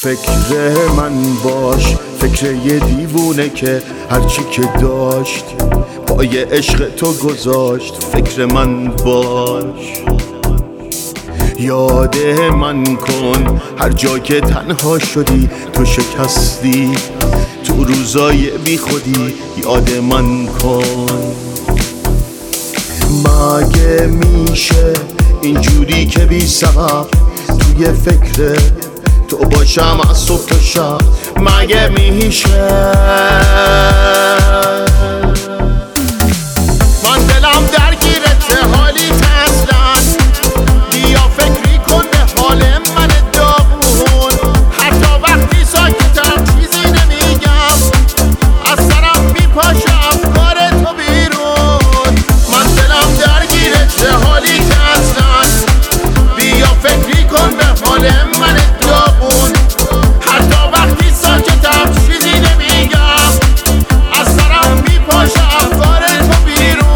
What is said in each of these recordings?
فکر من باش، فکر یه دیوونه که هرچی که داشت پای عشق تو گذاشت. فکر من باش، یاد من کن هر جا که تنها شدی تو شکستی، تو روزای بی خودی یاد من کن. مگه میشه اینجوری که بی سبب توی فکر تو باشم از صبح تا شب؟ مگه میشه من دلم درگیرت حالی اصلا؟ بیا فکری کن به حال من داغون، حتی وقتی ساکتم چیزی نمیگم، از سرم میپاشه افکار تو بیرون. من دلم درگیرت حالی اصلا؟ بیا فکری کن به حال من داغون، حتی وقتی ساکتم چیزی نمیگم، از سرم میپاشه افکار تو بیرون.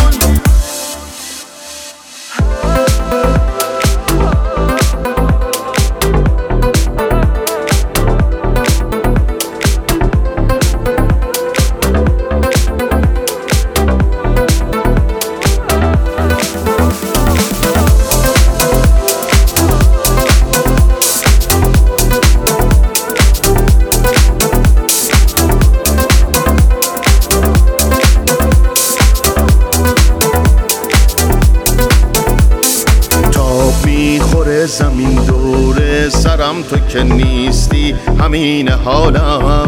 میخوره زمین دور سرم تو که نیستی همین حالم.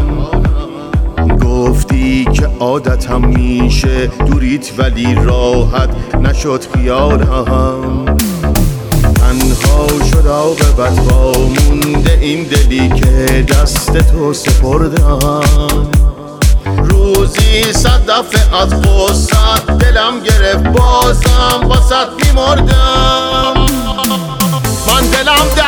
گفتی که عادتم میشه دوریت ولی راحت نشد خیالم. تنها شد عاقبت با مونده این دلی که دست تو سپردم. روزی 100 دفعه از غصت دلم گرفت بازم واسط میمردم. من دلم